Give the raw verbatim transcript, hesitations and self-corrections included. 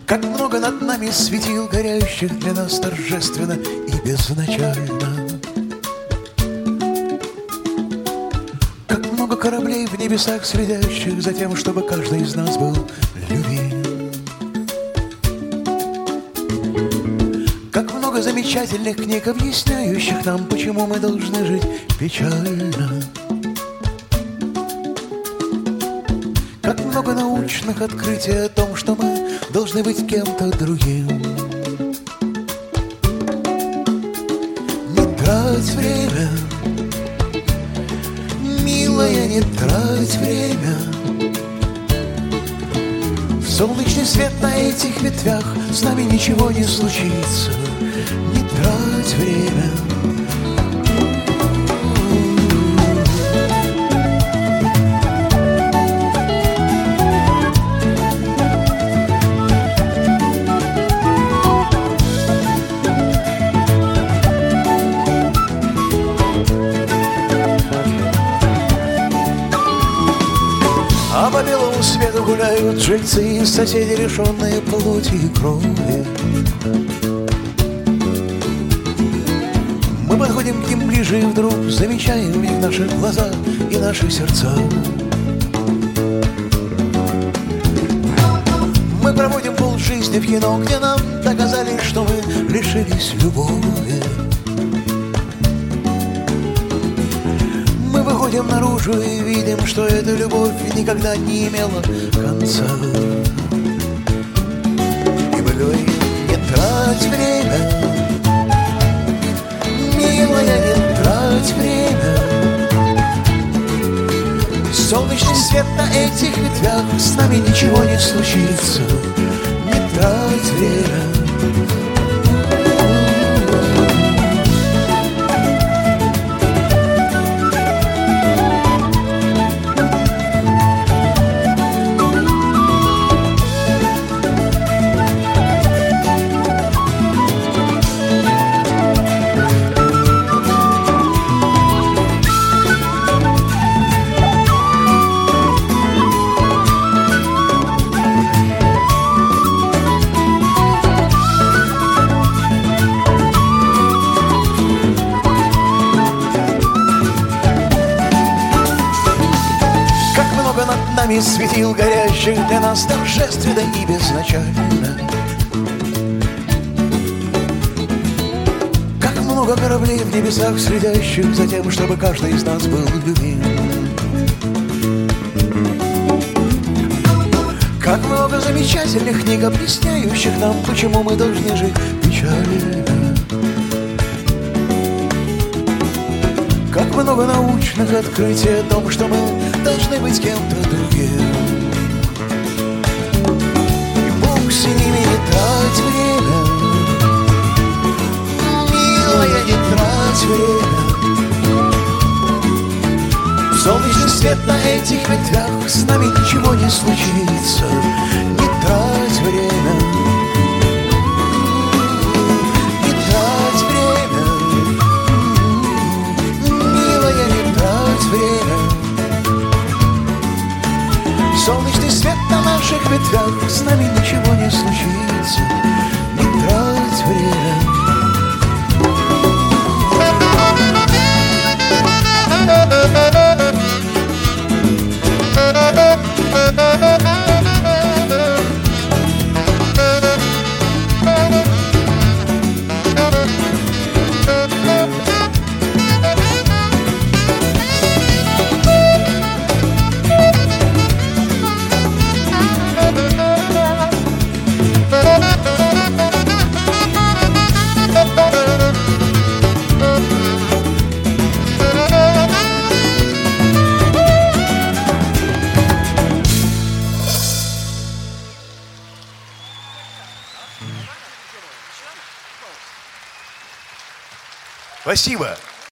Как много над нами светил горящих для нас торжественно и безначально. Как много кораблей в небесах следящих за тем, чтобы каждый из нас был любим. Как много замечательных книг, объясняющих нам, почему мы должны жить печально. Как много научных открытий о том, что мы должны быть кем-то другим. Не трать время, милая, не трать время. Солнечный свет на этих ветвях, с нами ничего не случится. Не трать время. А по белому свету гуляют жильцы и соседи, лишенные плоти и крови. Мы подходим к ним ближе и вдруг замечаем в них наши глаза и наши сердца. Мы проводим полжизни в кино, где нам доказали, что мы лишились любови. Мы выходим наружу и видим, что эта любовь никогда не имела конца. И мы говорим: не трать время, милая, не трать время. Солнечный свет на этих ветвях, с нами ничего не случится. Не трать время. Над нами светил горящих для нас торжественно и безначально. Как много кораблей в небесах, следящих за тем, чтобы каждый из нас был любим. Как много замечательных книг, объясняющих нам, почему мы должны жить печально. Как много научных открытий о том, что мы должны быть кем-то другим. И Бог с ними, не трать время, милая, не трать время. Солнечный свет на этих ветвях, с нами ничего не случится. Не трать время. Солнечный свет на наших ветвях, с нами ничего не случится. Не трать время. Спасибо.